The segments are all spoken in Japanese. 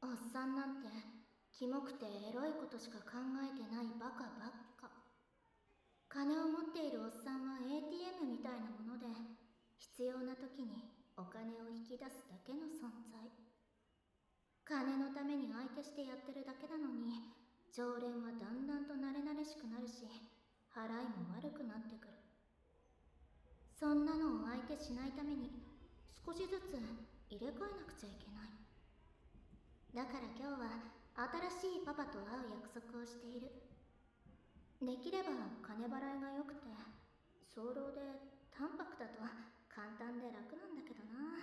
おっさんなんてキモくてエロいことしか考えてないバカばっか。金を持っているおっさんは ATM みたいなもので、必要な時にお金を引き出すだけの存在。金のために相手してやってるだけなのに、常連はだんだんと慣れ慣れしくなるし、払いも悪くなってくる。そんなのを相手しないために少しずつ入れ替えなくちゃいけない。だから今日は新しいパパと会う約束をしている。できれば金払いが良くて、早漏で淡白だと簡単で楽なんだけどな。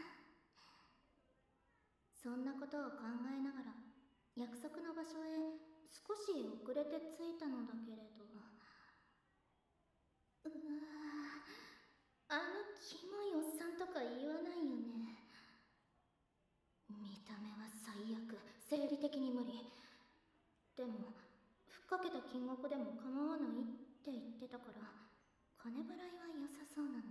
そんなことを考えながら約束の場所へ少し遅れて着いたのだけれど、うわあ、あのキモいおっさんとか言わないよね。見た目は最悪、生理的に無理。でもふっかけた金額でも構わないって言ってたから、金払いは良さそうなんだよ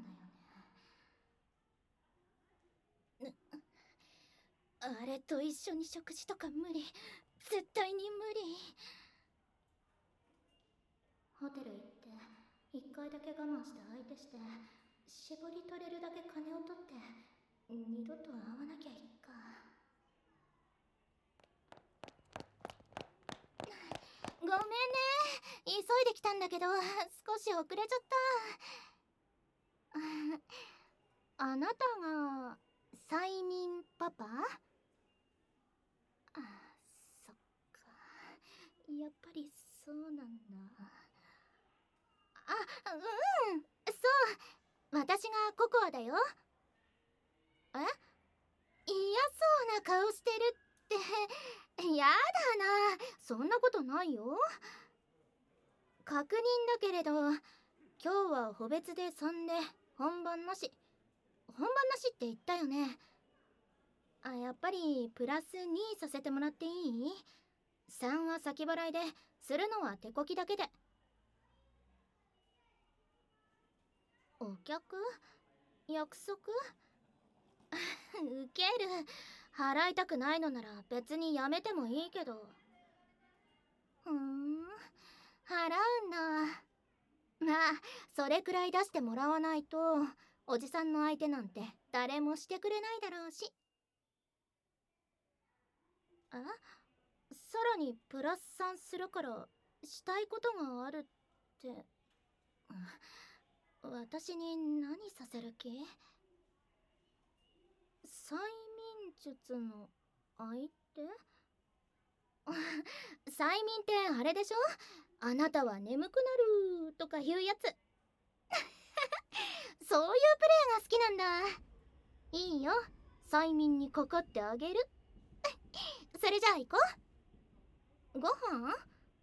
ね。あれと一緒に食事とか無理、絶対に無理。ホテル行って一回だけ我慢して相手して、絞り取れるだけ金を取って二度と会わなきゃいっか。ごめんね、急いできたんだけど少し遅れちゃった。あなたが催眠パパ？あ、そっか、やっぱりそうなんだ。あ、うん、そう、私がココアだよ。え、嫌そうな顔してるってやだな、そんなことないよ。確認だけれど、今日は個別で3で本番なし。本番なしって言ったよね。あ、やっぱりプラス2させてもらっていい？ 3 は先払いで、するのは手こきだけで。お客？約束？ウケる。払いたくないのなら別にやめてもいいけど。ふーん、払うんだ。まあ、それくらい出してもらわないとおじさんの相手なんて誰もしてくれないだろうし。え、さらにプラス3するからしたいことがあるって。私に何させる気？催眠術の相手？催眠ってあれでしょ？あなたは眠くなるとかいうやつ。そういうプレイが好きなんだ。いいよ、催眠にかかってあげる。それじゃあ行こう。ご飯？うんうん、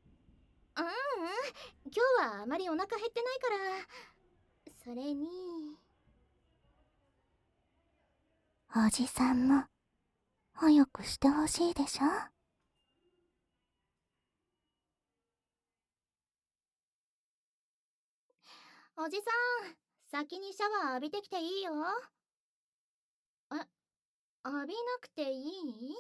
今日はあまりお腹減ってないから。それにおじさんも早くしてほしいでしょ。 おじさん、先にシャワー浴びてきていいよ。え、浴びなくていい？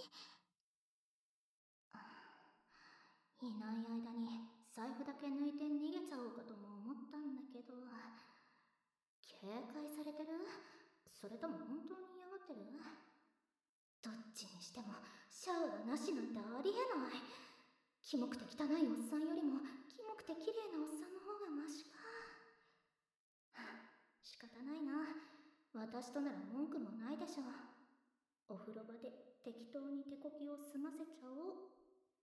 いない間に財布だけ抜いて逃げちゃおうかとも思ったんだけど、警戒されてる？それとも本当に嫌がってる？どっちにしてもシャワーなしなんてありえない。キモくて汚いおっさんよりもキモくて綺麗なおっさんの方がマシか。仕方ないな、私となら文句もないでしょ。お風呂場で適当に手こきを済ませちゃおう。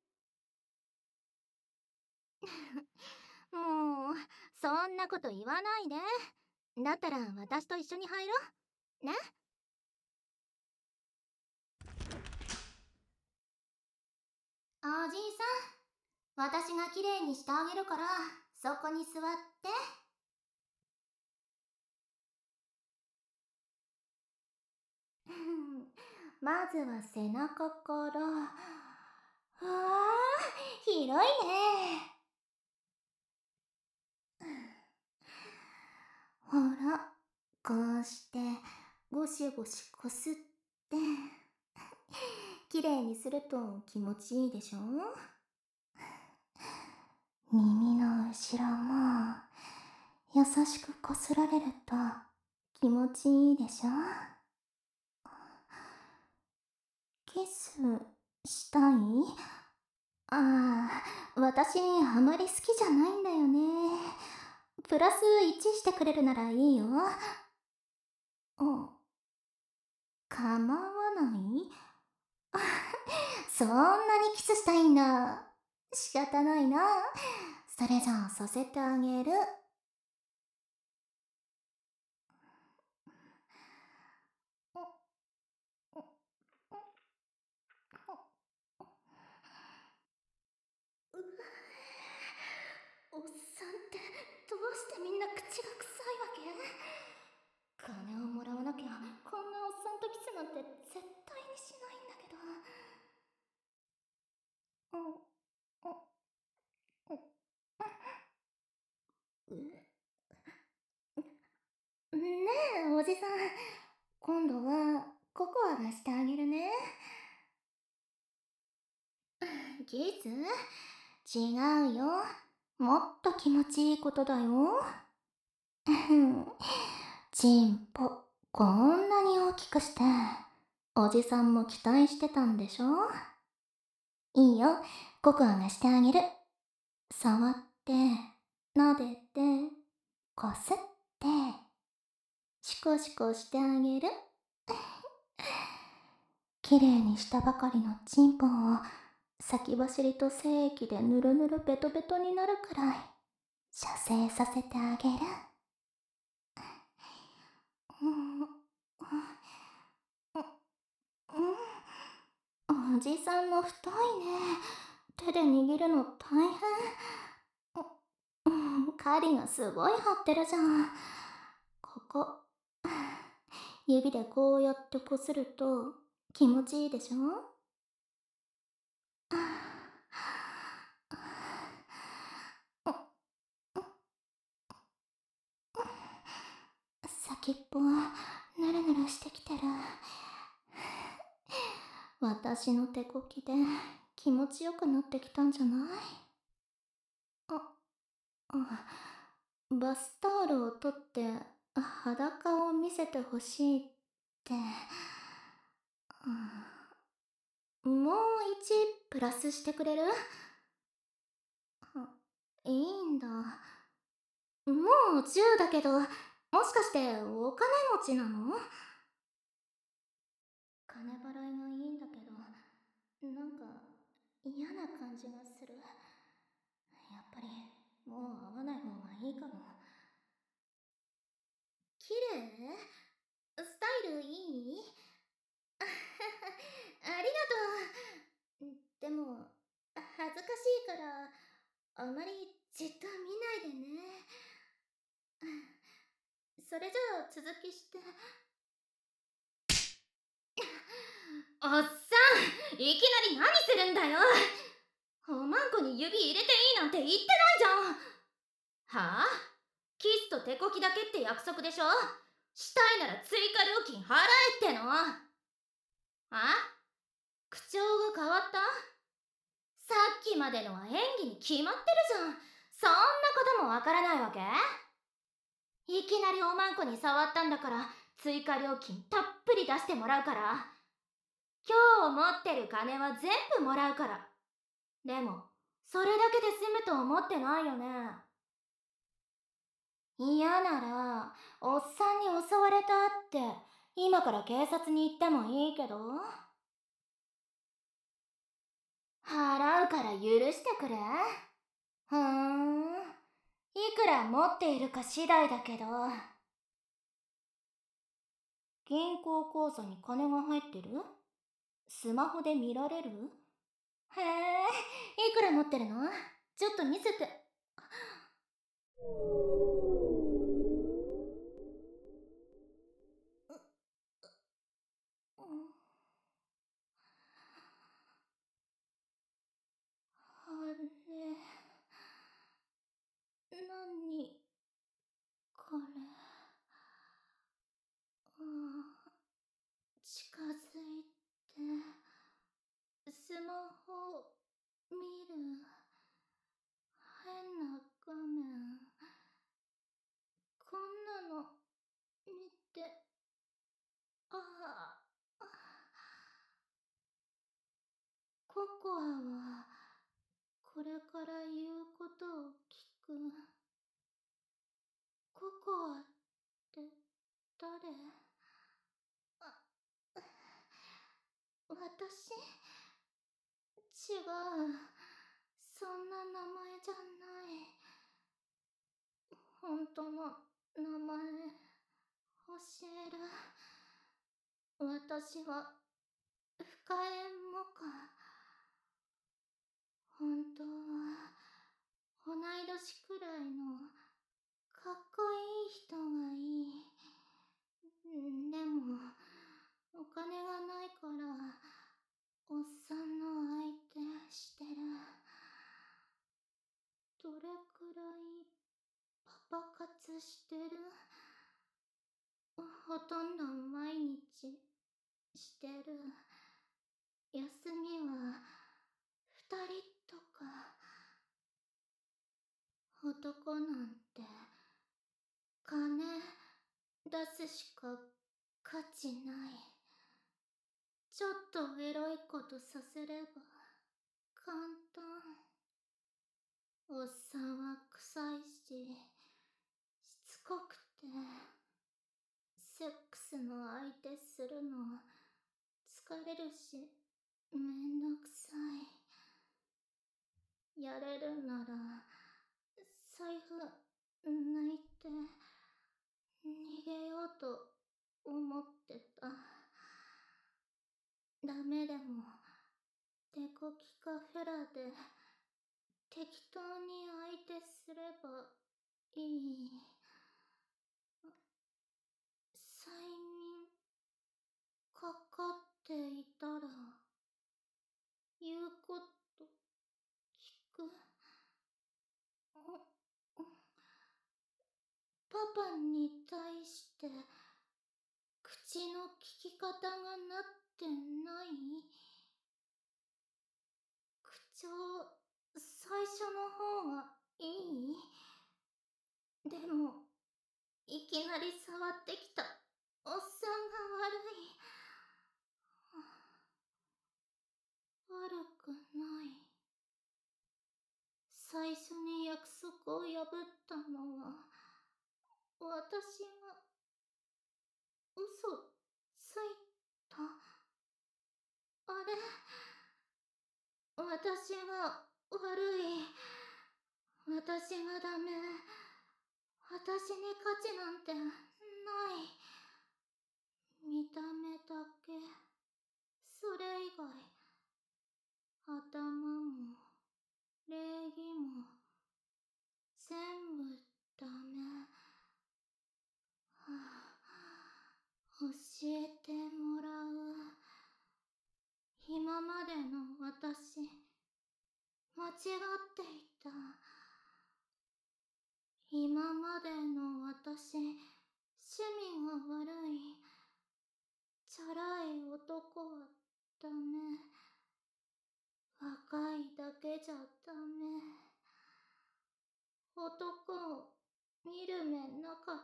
もうそんなこと言わないで。だったら私と一緒に入ろうね。おじいさん、私がきれいにしてあげるからそこに座って。まずは背中から。わあ、広いね。ほら、こうしてゴシゴシこすって綺麗にすると気持ちいいでしょ？ 耳の後ろも優しくこすられると気持ちいいでしょ。キスしたい？ああ、私あまり好きじゃないんだよね。プラス1してくれるならいいよ。あ、構わない？そんなにキスしたいんだ。仕方ないな。それじゃあさせてあげる。 おっさんってどうしてみんな口が臭いわけ？金をもらわなきゃこんなおっさんとキスなんて絶対にしないんだけど。ねえおじさん、今度はココアがしてあげるね。キス？違うよ。もっと気持ちいいことだよ。チンポ、こんなに大きくして、おじさんも期待してたんでしょ？いいよ、ココアがしてあげる。触って、撫でて、こすって、シコシコしてあげる。きれいにしたばかりのチンポを先走りと精液でぬるぬるベトベトになるくらい射精させてあげる。うんおじさんも太いね。手で握るの大変。針がすごい張ってるじゃん。ここ。指でこうやってこすると気持ちいいでしょ？先っぽぬるぬるしてきてる。私の手こきで気持ちよくなってきたんじゃない？あ、バスタオルを取って裸を見せてほしいって、もう1プラスしてくれる？いいんだ。もう10だけど、もしかしてお金持ちなの？金払いがいいんだけど、なんか嫌な感じがする。やっぱりもう会わない方がいいかも。綺麗？スタイルいい？あありがとう。でも、恥ずかしいから、あまりじっと見ないでね。それじゃあ続きして。おっさん、いきなり何するんだよ。おまんこに指入れていいなんて言ってないじゃん。はあ？キスと手こきだけって約束でしょ？したいなら追加料金払えっての。口調が変わった？さっきまでのは演技に決まってるじゃん。そんなこともわからないわけ？いきなりおまんこに触ったんだから追加料金たっぷり出してもらうから。今日持ってる金は全部もらうから。でもそれだけで済むと思ってないよね？嫌ならおっさんに襲われたって今から警察に行ってもいいけど。払うから許してくれ。ふーん、いくら持っているか次第だけど。銀行口座に金が入ってる？スマホで見られる？へえ、いくら持ってるの？ちょっと見せて。あれ、何これ。近づいて。 コアはこれから言うことを聞く。ココアって誰？私？違う。そんな名前じゃない。本当の名前教える。私は深江もか。本当は同い年くらいのかっこいい人がいい。でもお金がないからおっさんの相手してる。どれくらいパパ活してる？ほとんど毎日してる。休みは2人とか。男なんて金出すしか価値ない。ちょっとエロいことさせれば簡単。おっさんは臭いししつこくて、セックスの相手するの疲れるしめんどくさい。やれるなら財布抜いて逃げようと思ってた。ダメでもデコキカフェラで適当に相手すればいい。催眠かかっていたら言うこと聞く。パパに対して口の利き方がなってない？口調最初の方がいい？でもいきなり触ってきたおっさんが悪い。悪くない。最初に約束を破ったのは私が嘘ついた。あれ、私が悪い。私がダメ。私に価値なんてない。見た目だけ。それ以外頭も礼儀も全部ダメ。教えてもらう。今までの私間違っていた。今までの私趣味が悪い。チャラい男はダメ。若いだけじゃダメ。男を見る目なかった。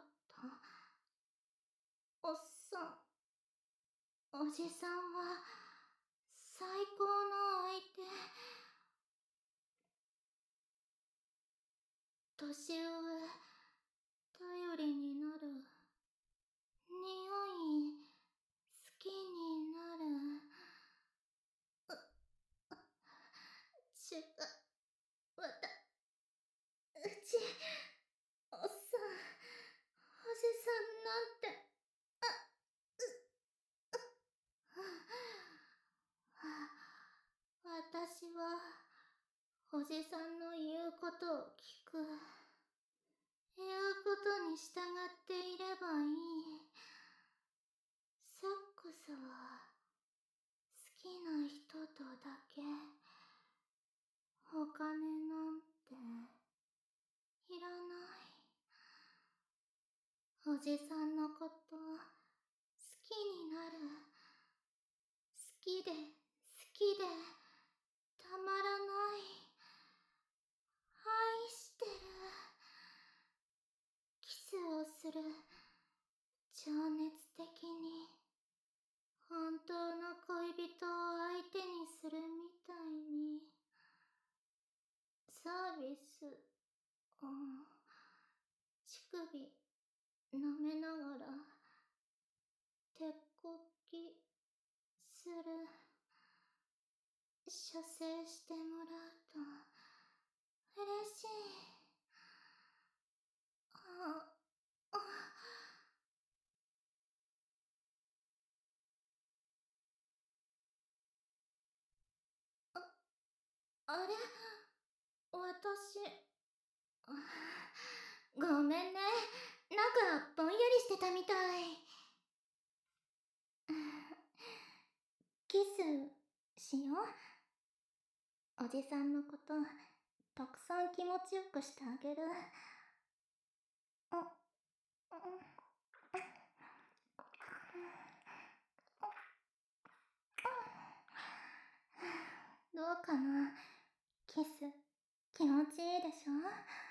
おっさん、おじさんは最高の相手。年上、頼りになる。匂い、好きになる。違う、うち、おっさん、おじさんなんて、私は、おじさんの言うことを聞く。言うことに従っていればいい。セックスは、好きな人とだけ。お金なんて、いらない。おじさんのこと、好きになる。好きで、好きで、たまらない。愛してる。キスをする。情熱的に。本当の恋人を相手にするみたいに。 射精してもらうと嬉しい。あ、あ、あれ、私、ごめんね。なんかぼんやりしてたみたい。キスしよう。おじさんのことたくさん気持ちよくしてあげる。あ、どうかな。キス気持ちいいでしょ。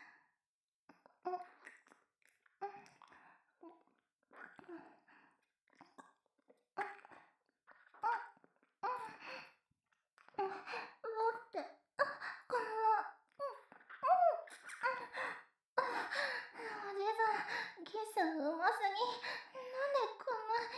だってこのおじさんキスうますぎ。なんでこんな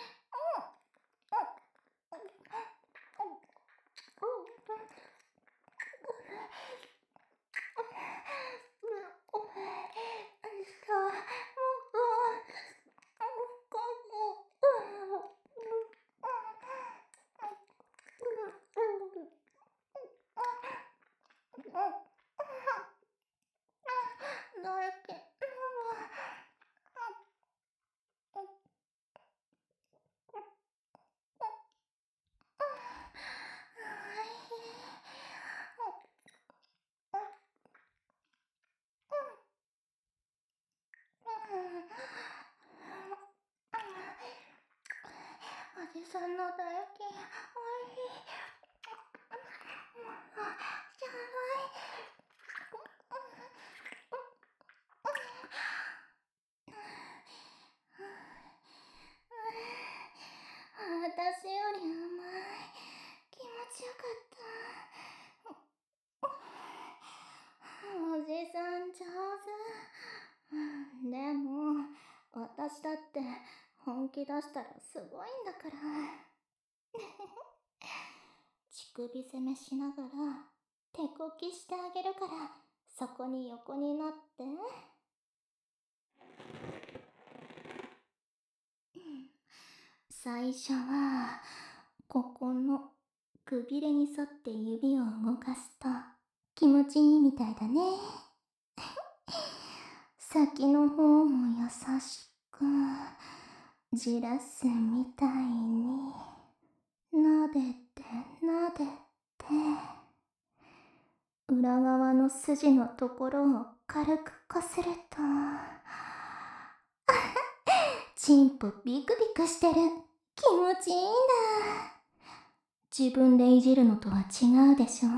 だけおじさんの唾液おいしい。じゃない私よりうまい。気持ちよかった。おじさん上手。でも私だって本気出したらすごいんだから。乳首攻めしながら手こきしてあげるから、そこに横になって。最初はここのくびれに沿って指を動かすと気持ちいいみたいだね。先の方も優しくじらすみたいになでてなでて、裏側の筋のところを軽くこするとチンポビクビクしてる。気持ちいいんだ。自分でいじるのとは違うでしょ。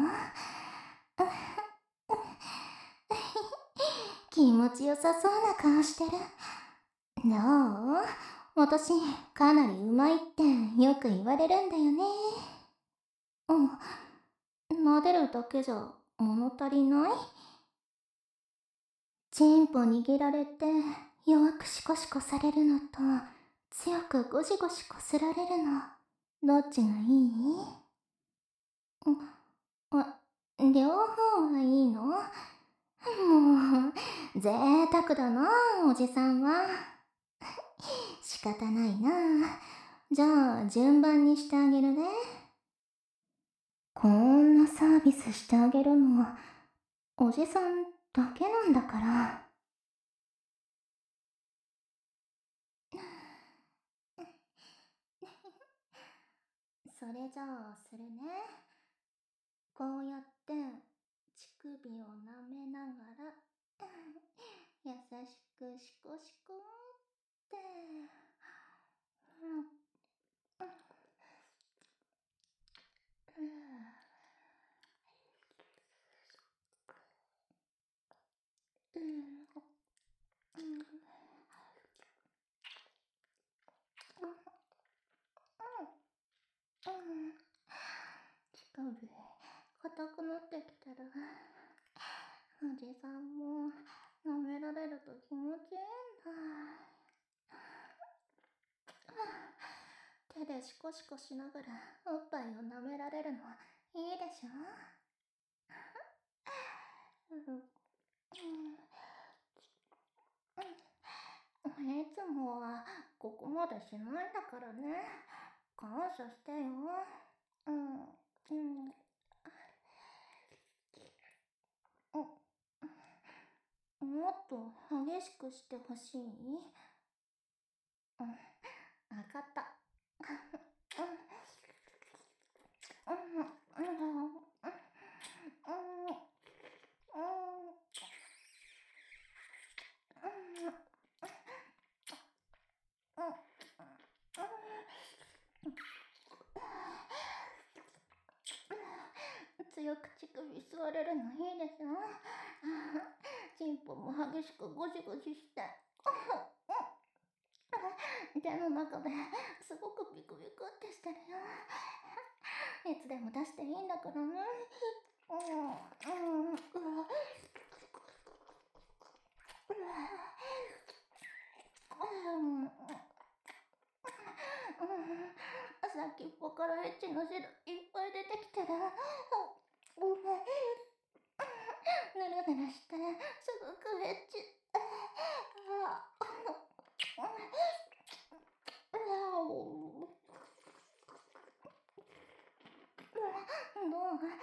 気持ちよさそうな顔してる。どう？私かなりうまいってよく言われるんだよね。撫でるだけじゃ物足りない？チンポ握られて弱くシコシコされるのと強くゴシゴシこすられるの、どっちがいい？両方はいいの？もう贅沢だなおじさんは。仕方ないな。じゃあ順番にしてあげるね。こんなサービスしてあげるのはおじさんだけなんだから。それじゃあするね。こうやって乳首を舐めながら優しくシコシコって。乳首硬くなってきてる。おじさんも舐められると気持ちいいんだ。照手でシコシコしながらおっぱいを舐められるのいいでしょ。いつもはここまでしないんだからね。感謝してよ。うん、うん、もっと激しくしてほしい。わかった。強く乳首吸われるのいいでしょ。チンポも激しくゴシゴシして手の中ですごくビクビクってしてるよ。いつでも出していいんだからね。先っぽからエッチの汁いっぱい出てきてる。ぬるぬるしてすごくエッチ。どう気持ち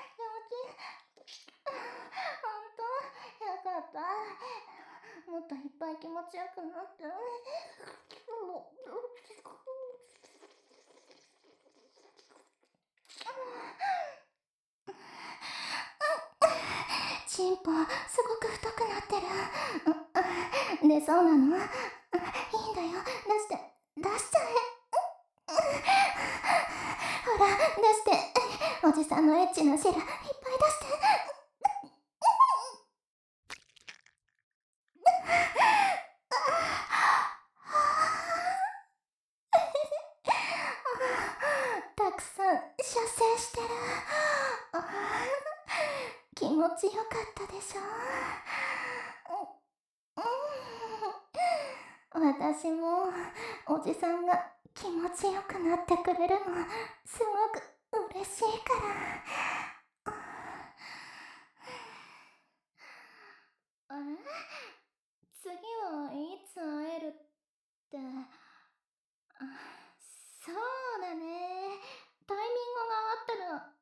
ほんとよかった。もっといっぱい気持ちよくなって。チンポすごく太くなってる。で、そうなの。いいんだよ。出しちゃえ。ほら、出して。おじさんのエッチな汁いっぱい出して。たくさん射精してる。気持ちよかったでしょ。私もおじさんが気持ちよくなってくれるのすごく嬉しいから。次はいつ会えるって。そうだね。タイミングがあったら。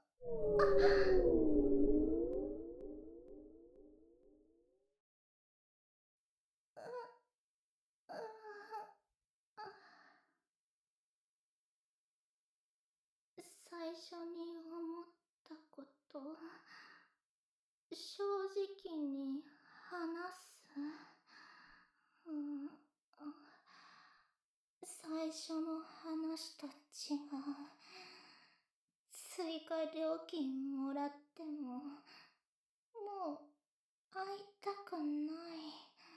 最初に思ったこと、正直に話す。最初の話と違う。追加料金もらっても、もう会いたくない。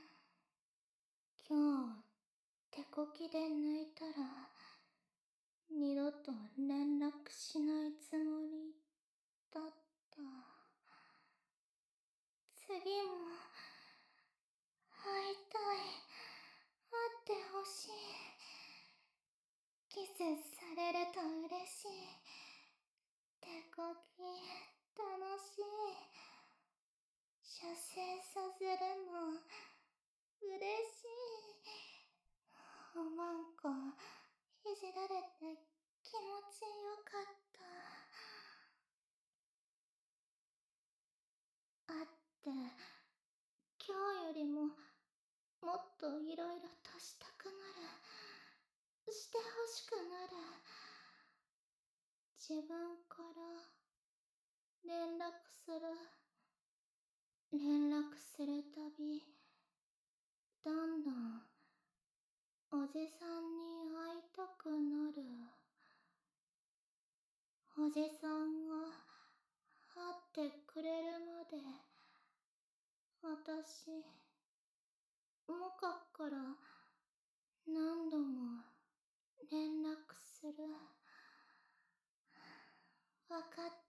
今日、手こきで抜いたら、二度と連絡しないつもりだった。次も、会いたい。会ってほしい。キスされると嬉しい。手こき、楽しい。射精させるの、嬉しい。なんか、いじられて気持ちよかった。会って、今日よりも、もっといろいろとしたくなる。してほしくなる。自分から連絡する。連絡するたび、どんどんおじさんに会いたくなる。おじさんが会ってくれるまで、私、モカから何度も連絡する。わかっ